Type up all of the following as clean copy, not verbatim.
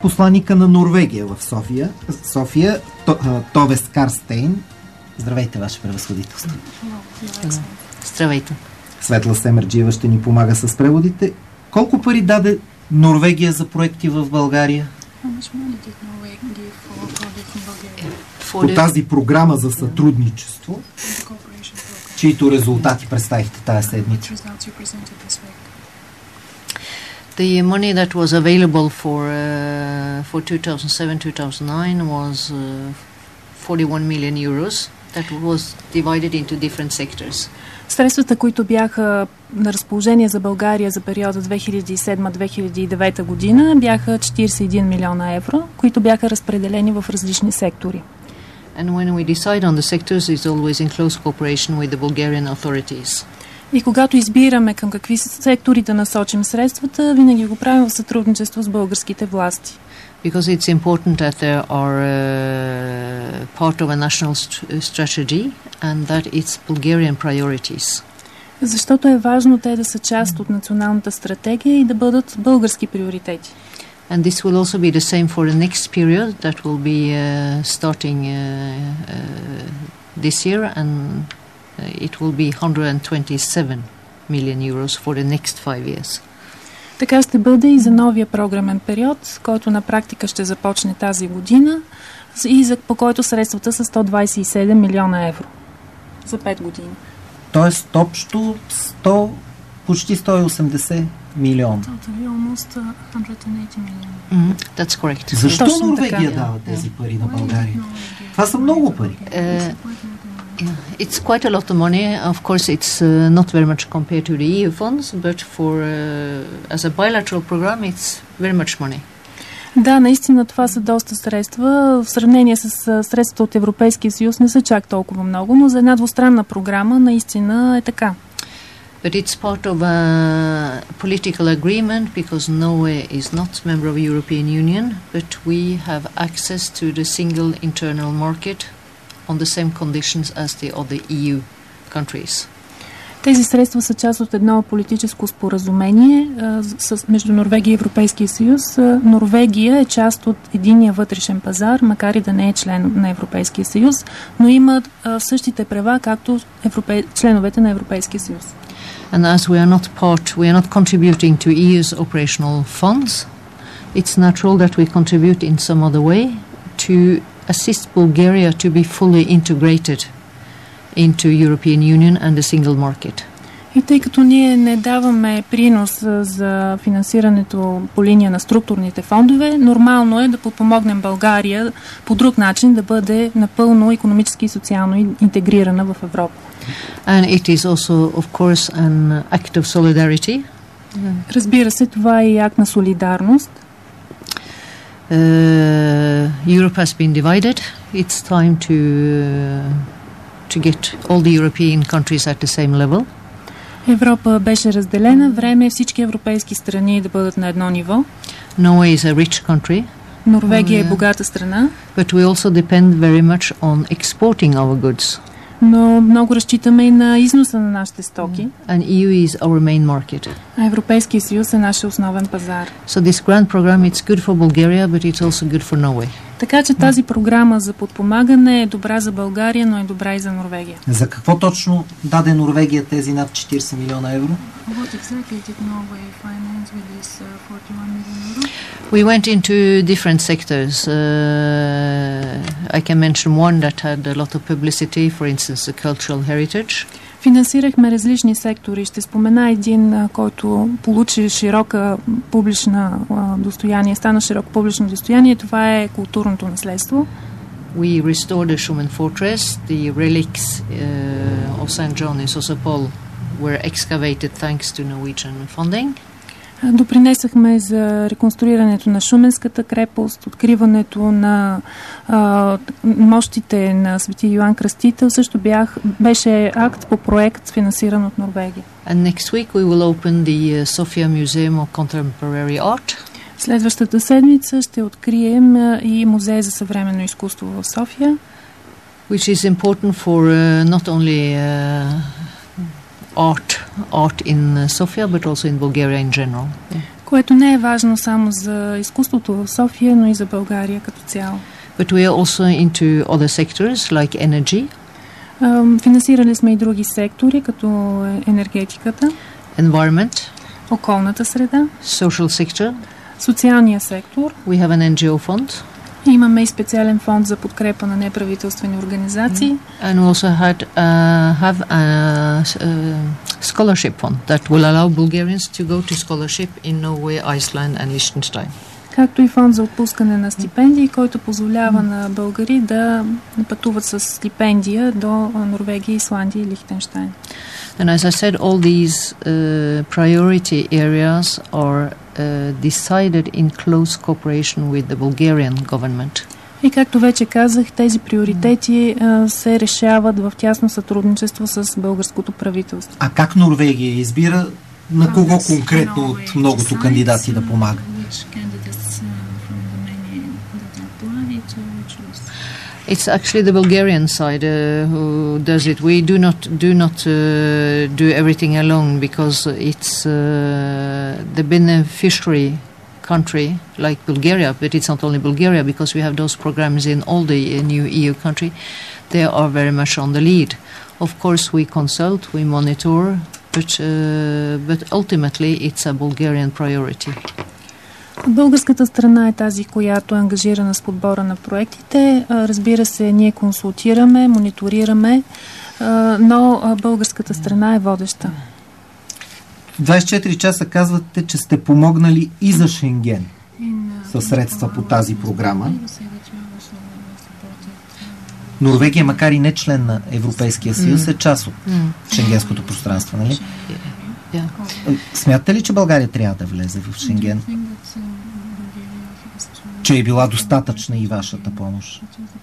посланика на Норвегия в София, Товес Карстейн. Здравейте, Ваше превъзходителство. Здравейте. Светла Семерджиева ще ни помага с преводите. Колко пари даде Норвегия за проекти в България? По тази програма за сътрудничество, чието резултати представихте тази седмица? The money that was available for 2007-2009 was 41 million euros that was divided into different sectors. Средствата, които бяха на разположение за България за периода 2007-2009 година, бяха 41 милиона евро, които бяха разпределени в различни сектори. And when we decide on the sectors, it's always in close cooperation with the Bulgarian authorities. И когато избираме към какви сектори да насочим средствата, винаги го правим в сътрудничество с българските власти. Because it's important that they are part of a national strategy and that it's Bulgarian priorities. Защото е важно те да са част от националната стратегия и да бъдат български приоритети. And this will also be the same for the next period that will be starting this year, and it will be 127 million euros for the next 5 years. Така ще бъде и за новия програмен период, който на практика ще започне тази година и по който средствата са 127 милиона евро за 5 години. Тоест общо почти 180 милиона. That's correct. Защо Точно Норвегия така дава тези пари на България? Това са много пари. It's quite a lot of money. Of course, it's not very much compared to the EU funds, but as a bilateral program, it's very much money. Да, наистина това са доста средства. В сравнение с средствата от Европейския съюз не са чак толкова много, но за една двустранна програма наистина е така. But it's part of a political agreement because Norway is not member of the European Union, but we have access to the single internal market on the same conditions as the other EU countries. Тези средства са част от едно политическо споразумение между Норвегия и Европейския съюз. Норвегия е част от единния вътрешен пазар, макар и да не е член на Европейския съюз, но има същите права, както членовете на Европейския съюз. And as we are not contributing to EU's operational funds, it's natural that we contribute in some other way to assist Bulgaria to be fully integrated into European Union and the single market. И тъй като ние не даваме принос за финансирането по линия на структурните фондове, нормално е да подпомогнем България по друг начин да бъде напълно икономически и социално интегрирана в Европа. And it is also, of course, an act of solidarity. Разбира се, това е и акт на солидарност. Europe has been divided. It's time to get all the European countries at the same level. Европа беше разделена. Време е всички европейски страни да бъдат на едно ниво. Norway is a rich country. Норвегия е богата страна. But we also depend very much on exporting our goods. Но много разчитаме и на износа на нашите стоки. And EU is our main market. А Европейския съюз е нашия основен пазар. So this grant program, it's good for Bulgaria, but it's also good for Norway. Така че тази програма за подпомагане е добра за България, но е добра и за Норвегия. За какво точно даде Норвегия тези над 40 милиона евро? What exactly did Norway finance with this 41 million euro? We went into different sectors. I can mention one that had a lot of publicity, for instance, the cultural heritage. Финансирахме различни сектори. Ще спомена един, който получи широка публична достояние, стана широко публично достояние. Това е културното наследство. We restored the Schumann Fortress. The relics of St. John in Sosopol were excavated thanks to Norwegian funding. Допринесахме за реконструирането на Шуменската крепост, откриването на мощите на Свети Йоан Кръстител. Също беше акт по проект, финансиран от Норвегия. And next week we will open the Sofia Museum of Contemporary Art. Следващата седмица ще открием и музей за съвременно изкуство в София. Which is important for not only art in Sofia, but also in Bulgaria in general. Което не е важно само за изкуството в София, но и за България като цяло. But we are also into other sectors like energy, Финансирали сме и други сектори, като енергетиката, environment, околната среда, social sector. социалния сектор. We have an NGO fund. Имаме и специален фонд за подкрепа на неправителствени организации. And we also have a scholarship fund that will allow Bulgarians to go to scholarship in Norway, Iceland and Liechtenstein. Както и фонд за отпускане на стипендии, който позволява на българи да пътуват с стипендия до Норвегия, Исландия и Лихтенщайн. And as I said, all these priority areas are decided in close cooperation with the Bulgarian government. И както вече казах, тези приоритети се решават в тясно сътрудничество с българското правителство. А как Норвегия избира на кого конкретно от многото кандидати да помага? It's actually the Bulgarian side who does it. We do not do everything alone because it's the beneficiary country like Bulgaria, but it's not only Bulgaria because we have those programs in all the new EU country. They are very much on the lead. Of course, we consult, we monitor, but ultimately it's a Bulgarian priority. Българската страна е тази, която е ангажирана с подбора на проектите. Разбира се, ние консултираме, мониторираме, но българската страна е водеща. 24 часа казвате, че сте помогнали и за Шенген със средства по тази програма. Норвегия, макар и не член на Европейския съюз, е част от шенгенското пространство, нали? Смятате ли, че България трябва да влезе в Шенген? Че е била достатъчна и вашата помощ?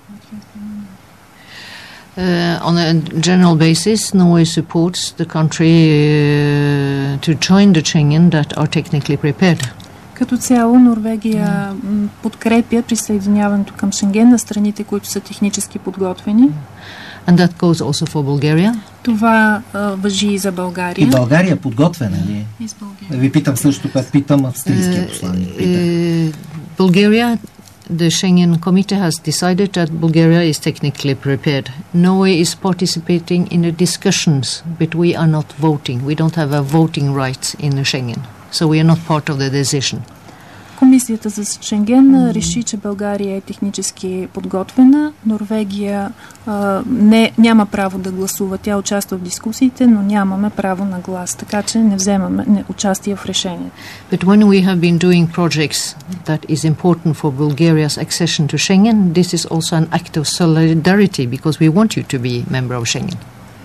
On a general basis, Norway supports the country to join the Schengen that are technically prepared. Като цяло Норвегия подкрепя присъединяването към Шенген на страните, които са технически подготвени. And that goes also for Bulgaria. Това важи и за България. И България подготвена ли е? Ви питам също, което питам австрийския посланник. Bulgaria, the Schengen Committee has decided that Bulgaria is technically prepared. Norway is participating in the discussions, but we are not voting. We don't have a voting right in the Schengen. So we are not part of the decision. Комисията за Шенген реши, че България е технически подготвена. Норвегия няма право да гласува. Тя участва в дискусиите, но нямаме право на глас. Така че не вземаме участие в решение. But when we have been doing projects that is important for Bulgaria's accession to Schengen, this is also an act of solidarity because we want you to be member of Schengen.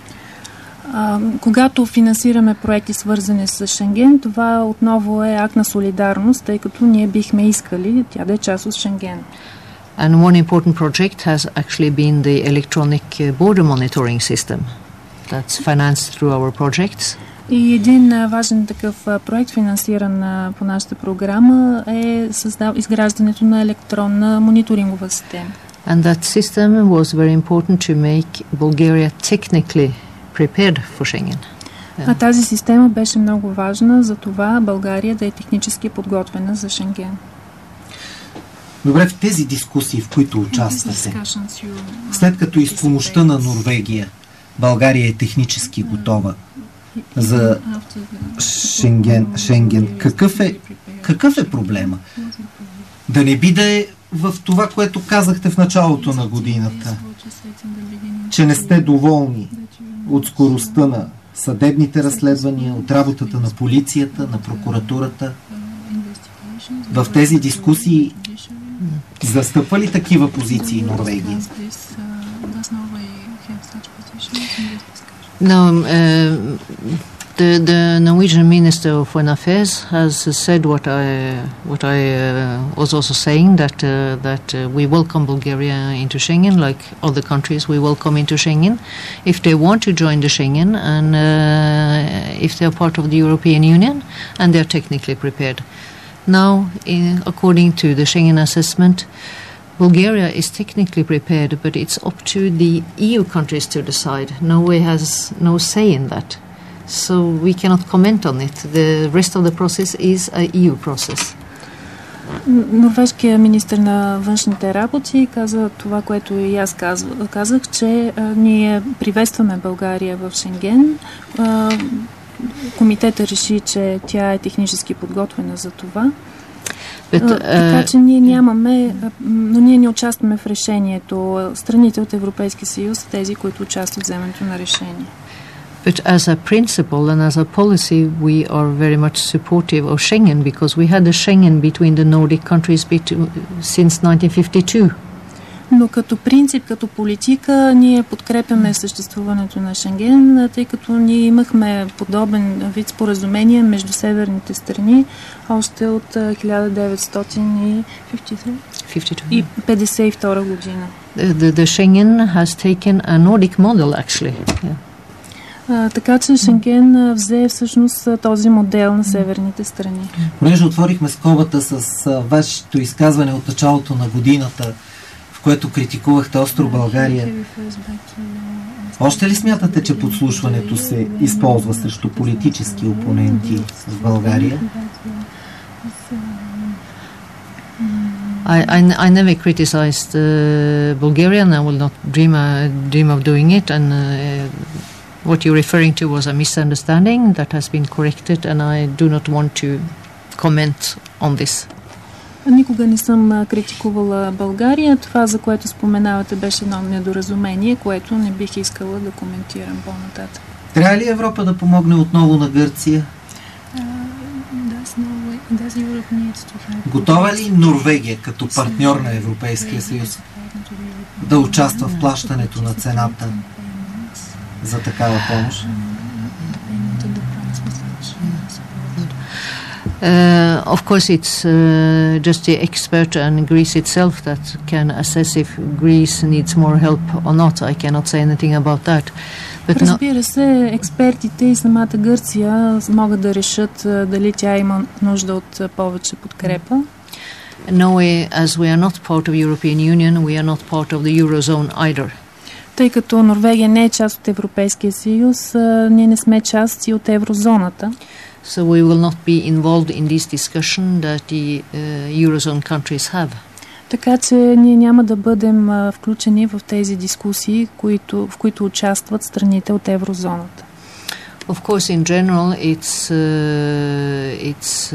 Когато финансираме проекти свързани с Шенген, това отново е акт на солидарност, тъй като ние бихме искали тя да е част от Шенген. And one important project has actually been the electronic border monitoring system that's financed through our projects. И един важен такъв проект, финансиран по нашата програма, е изграждането на електронна мониторингова система. And that system was very important to make Bulgaria technically prepared for Schengen. А тази система беше много важна за това България да е технически подготвена за Шенген. Добре, в тези дискусии, в които участвате, след като и с помощта на Норвегия България е технически готова за Шенген, какъв е проблема? Да не биде в това, което казахте в началото на годината, че не сте доволни от скоростта на съдебните разследвания, от работата на полицията, на прокуратурата. В тези дискусии застъпва ли такива позиции Норвегия? No, the Norwegian Minister of Foreign Affairs has said what I was also saying, that we welcome Bulgaria into Schengen, like other countries we welcome into Schengen, if they want to join the Schengen and if they are part of the European Union and they are technically prepared. Now, according to the Schengen assessment, Bulgaria is technically prepared, but it's up to the EU countries to decide. Norway has no say in that. So we cannot comment on it. The rest of the process is a EU process. Норвежкият министър на външните работи каза това, което и аз казах, че ние приветстваме България в Шенген. Комитета реши, че тя е технически подготвена за това. Така че ние нямаме, но ние не участваме в решението. Страните от Европейския съюз са тези, които участват в вземането на решение. But as a principle and as a policy, we are very much supportive of Schengen because we had a Schengen between the Nordic countries since 1952. Но като принцип, като политика, ние подкрепяме съществуването на Шенген, тъй като ние имахме подобен вид споразумение между северните страни още от 1952 година. The Schengen has taken a Nordic model, actually. Yeah. Така че Шенген взе всъщност този модел на северните страни. Понеже отворихме скобата с вашето изказване от началото на годината, в което критикувахте остро България, още ли смятате, че подслушването се използва срещу политически опоненти в България? I never criticized Bulgaria, and I will not dream of doing it. And what you're referring to was a misunderstanding that has been corrected, and I do not want to comment on this. Никога не съм критикувала България. Това, за което споменавате, беше едно недоразумение, което не бих искала да коментирам по-нататък. Трябва ли Европа да помогне отново на Гърция? Готова ли Норвегия като партньор на Европейския съюз да участва в плащането на цената за такава помощ? Of course, it's just the expert and Greece itself that can assess if Greece needs more help or not. I cannot say anything about that. Разбира се, експертите и самата Гърция могат да решат дали тя има нужда от повече подкрепа. No, as we are not part of European Union, we are not part of the Eurozone either. Тъй като Норвегия не е част от Европейския съюз, ние не сме част и от еврозоната. So we will not be involved in this discussion that the Eurozone countries have. Така че ние няма да бъдем включени в тези дискусии, в които участват страните от еврозоната. Of course, in general, it's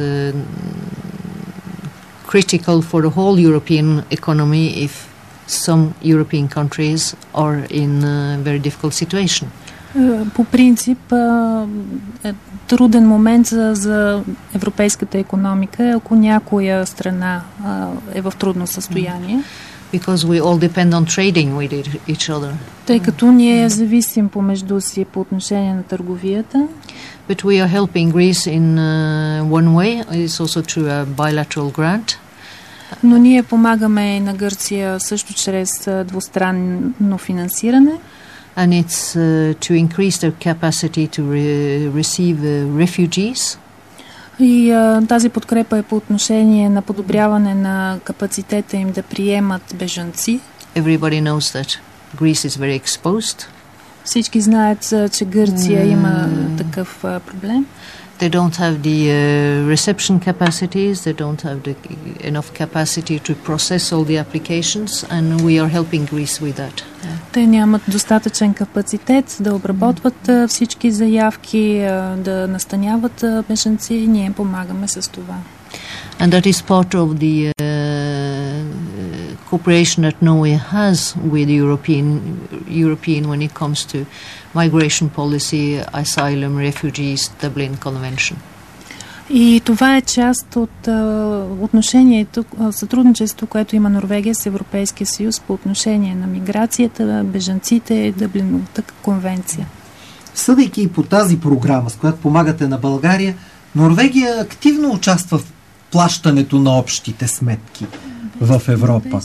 critical for the whole European economy if some European countries are in a very difficult situation. По принцип, труден момент за европейската икономика е, ако някоя страна е в трудно състояние. Because we all depend on trading with each other. Тъй като ние зависим помежду си по отношение на търговията. But we are helping Greece in one way. It's also through a bilateral grant. Но ние помагаме на Гърция също чрез двустранно финансиране. And it's to increase their capacity to receive refugees. И тази подкрепа е по отношение на подобряване на капацитета им да приемат бежанци. Everybody knows that Greece is very exposed. Всички знаят, че Гърция има такъв проблем. They don't have the reception capacities, they don't have enough capacity to process all the applications, and we are helping Greece with that. Те нямат достатъчен капацитет да обработват всички заявки, да настаняват бежанци и ние помагаме с това. And that is part of the cooperation that Norway has with the European when it comes to migration policy, asylum, refugees, Dublin Convention. И това е част от отношението, сътрудничество, което има Норвегия с Европейския съюз по отношение на миграцията, бежанците, Дъблиновата конвенция. Съдейки и по тази програма, с която помагате на България, Норвегия активно участва в плащането на общите сметки в Европа.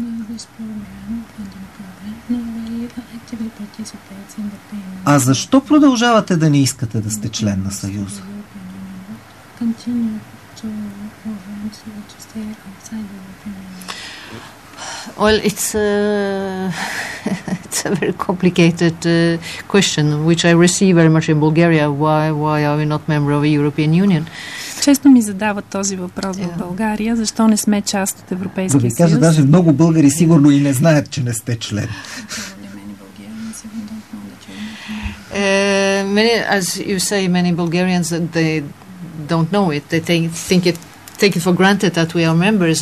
А защо продължавате да не искате да сте член на Съюза? Well, it's it's a very complicated question, which I receive very much in Bulgaria. Why are we not member of the European Union? Често ми задават този въпрос в България. Защо не сме част от Европейския съюз? Да ви кажа, даже много българи сигурно и не знаят, че не сте член. As you say, many Bulgarians, they don't know it. They take it for granted that we are members,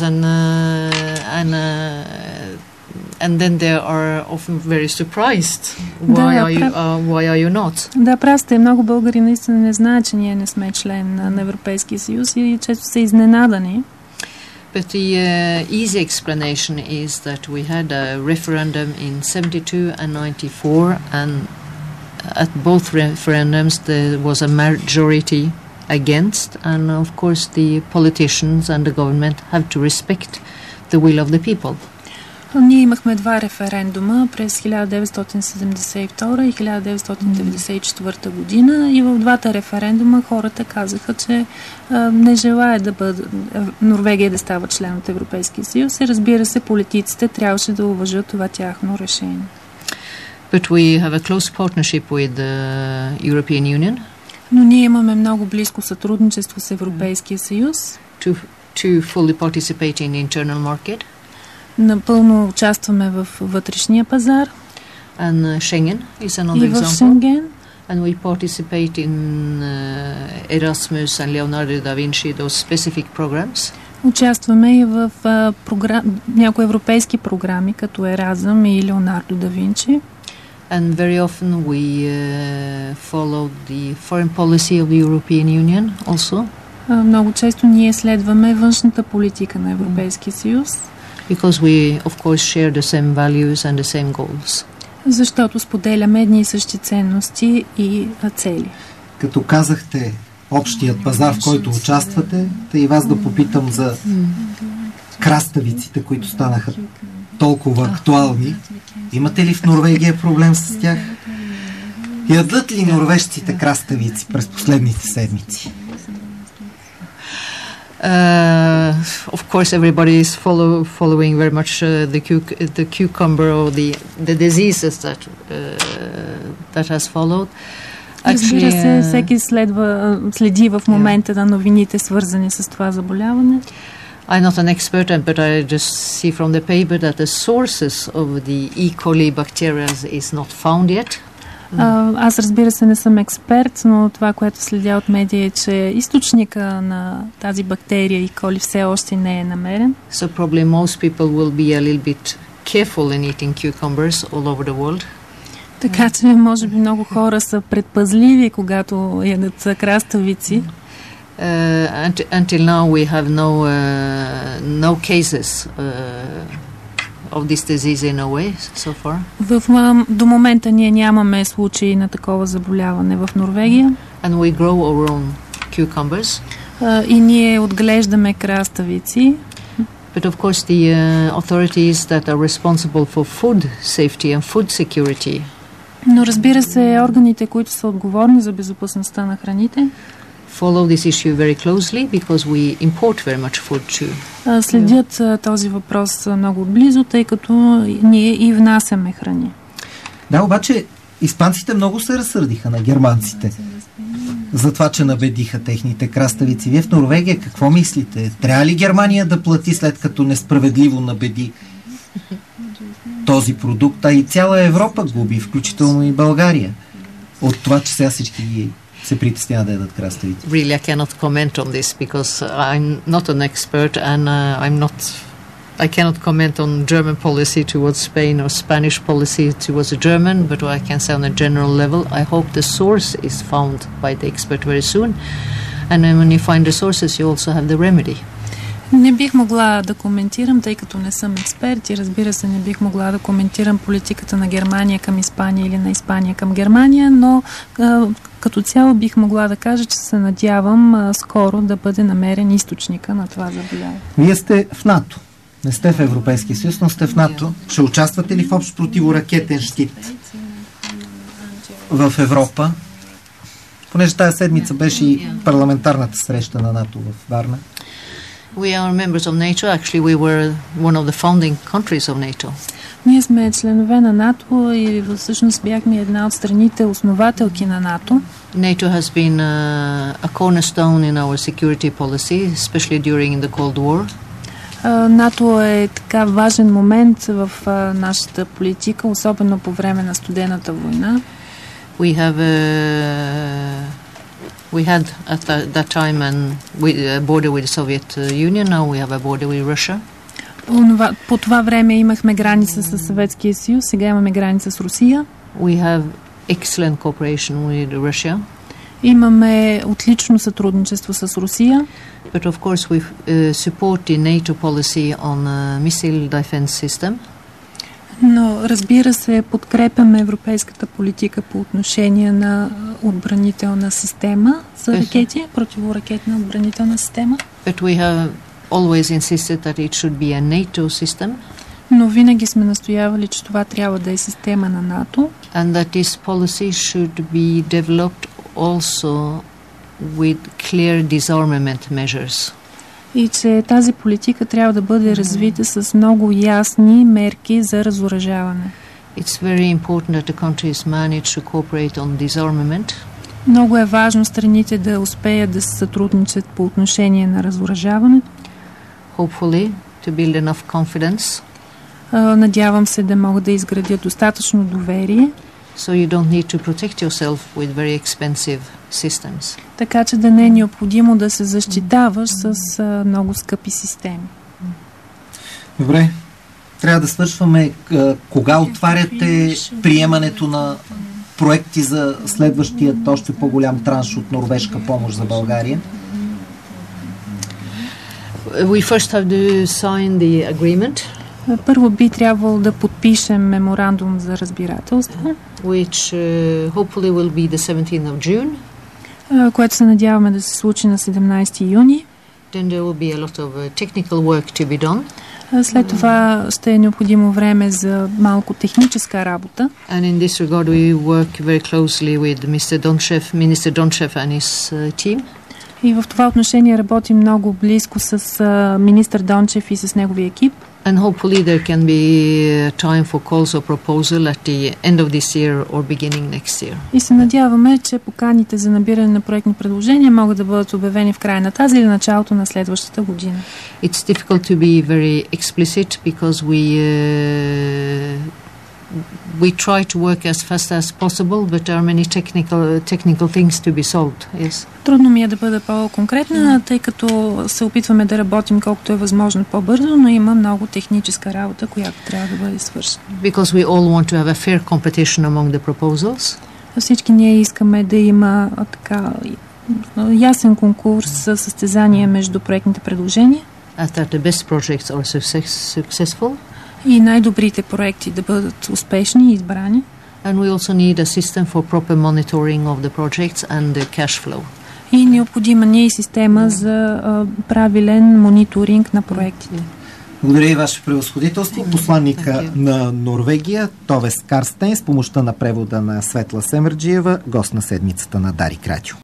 and then they are often very surprised. Why are you not? Да, прав сте. Много българи наистина не знаят, че ние не сме член на Европейския съюз и често са изненадани. But the easy explanation is that we had a referendum in 72 and 94, and at both referendums there was a majority against, and of course the politicians and the government have to respect the will of the people. Ние имахме два референдума през 1972 и 1994 година и в двата референдума хората казаха, че не желаят да бъде Норвегия да става член от Европейския съюз и разбира се, политиците трябваше да уважат това тяхно решение. But we have a close partnership with the European Union. Но ние имаме много близко сътрудничество с Европейския съюз. To fully participate in internal market. Напълно участваме в вътрешния пазар. And Schengen is another и в example. Шенген. And we participate in Erasmus and Leonardo da Vinci, those specific programs. Участваме и в някои европейски програми, като Еразъм и Леонардо да Винчи. And very often we follow the foreign policy of the European Union also. Много често ние следваме външната политика на Европейския съюз. Because we, of course, share the same values and the same goals. Защото споделяме едни и същи ценности и цели. Като казахте общият пазар, в който участвате, да и вас да попитам за краставиците, които станаха толкова актуални. Имате ли в Норвегия проблем с тях? Ядат ли норвежците краставици през последните седмици? Of course, everybody is following very much the cucumber or the diseases that has followed. Разбира се, всеки следи в момента на новините, свързани с това заболяване. I'm not an expert, but I just see from the paper that the sources of the E. coli bacteria is not found yet. Аз, разбира се, не съм експерт, но това, което следя от медия е, че източника на тази бактерия E. coli все още не е намерен. So probably most people will be a little bit careful in eating cucumbers all over the world. Така че, може би, много хора са предпазливи, когато ядат краставици. Until now we have no cases of this disease in a way so far. До момента ние нямаме случаи на такова заболяване в Норвегия. And we grow our own cucumbers. И ние отглеждаме краставици. But of course the authorities that are responsible for food safety and food security. Но разбира се, органите, които са отговорни за безопасността на храните, follow this issue very closely because we import very much food too. Следят този въпрос много отблизо, тъй като ние и внасяме храни. Да, обаче испанците много се разсърдиха на германците за това, че набедиха техните краставици. Вие в Норвегия какво мислите? Трябва ли Германия да плати, след като несправедливо набеди този продукт, а и цяла Европа губи, включително и България, от това, че сега всички се притесняват да ядат краставици? Really, I cannot comment on this because I'm not an expert and I cannot comment on German policy towards Spain or Spanish policy towards the German, but I can say on a general level, I hope the source is found by the expert very soon. And then when you find the sources, you also have the remedy. Не бих могла да коментирам, тъй като не съм експерт и разбира се не бих могла да коментирам политиката на Германия към Испания или на Испания към Германия, но като цяло бих могла да кажа, че се надявам скоро да бъде намерен източника на това заболяване. Вие сте в НАТО. Не сте в Европейския съюз, но сте в НАТО. Ще участвате ли в общ противоракетен щит в Европа? Понеже тази седмица беше и парламентарната среща на НАТО в Варна. We are members of NATO. Actually, we were one of the founding countries of NATO. Ние сме членове на НАТО и всъщност бяхме една от страните основателки на НАТО. NATO has been a cornerstone in our security policy, especially during the Cold War. НАТО е така важен момент в нашата политика, особено по време на студената война. We had at that time a border with the Soviet Union. Now we have a border with Russia. По това време имахме граница с Съветския съюз, сега имаме граница с Русия. We have excellent cooperation with Russia. Имаме отлично сътрудничество с Русия. But of course we support the NATO policy on a missile defense system. Но разбира се, подкрепяме европейската политика по отношение на отбранителна система за ракети, противоракетна отбранителна система. But we have always insisted that it should be a NATO system. Но винаги сме настоявали, че това трябва да е система на НАТО. And that this policy should be developed also with clear disarmament measures. И че тази политика трябва да бъде развита с много ясни мерки за разоръжаване. It's very important that the countries manage to cooperate on disarmament. Много е важно страните да успеят да се сътрудничат по отношение на разоръжаването. Hopefully to build enough confidence. Надявам се да могат да изградят достатъчно доверие. So you don't need to protect yourself with very expensive systems. Така че да не е необходимо да се защитаваш с много скъпи системи. Добре. Трябва да свършваме. Кога отваряте приемането на проекти за следващият още по-голям транш от норвежка помощ за България? We first have to sign the agreement. Първо би трябвало да подпишем меморандум за разбирателство, which hopefully will be the 17th of June. Което се надяваме да се случи на 17 юни. Then there will be a lot of technical work to be done. След това ще е необходимо време за малко техническа работа. And in this regard we work very closely with Minister Donchev and his team. И в това отношение работим много близко с министър Дончев и с неговия екип. And hopefully there can be time for calls or proposal at the end of this year or beginning next year. И се надяваме, че поканите за набиране на проектни предложения могат да бъдат обявени в края на тази или началото на следващата година. It's difficult to be very explicit because we try to work as fast as possible, but there are many technical things to be solved. Yes. Трудно ми е да бъда по-конкретна, тъй като се опитваме да работим колкото е възможно по-бързо, но има много техническа работа, която трябва да бъде свършена. Because we all want to have a fair competition among the proposals. Всички ние искаме да има така ясен конкурс за състезание между проектните предложения. That the best projects are successful. И най-добрите проекти да бъдат успешни и избрани. And we also need a system for proper monitoring of the projects and the cash flow. И необходима ни е система за правилен мониторинг на проектите. Благодаря и Ваше превъзходителство. Посланника на Норвегия Товес Карстейн с помощта на превода на Светла Семерджиева, гост на седмицата на Дарик Радио.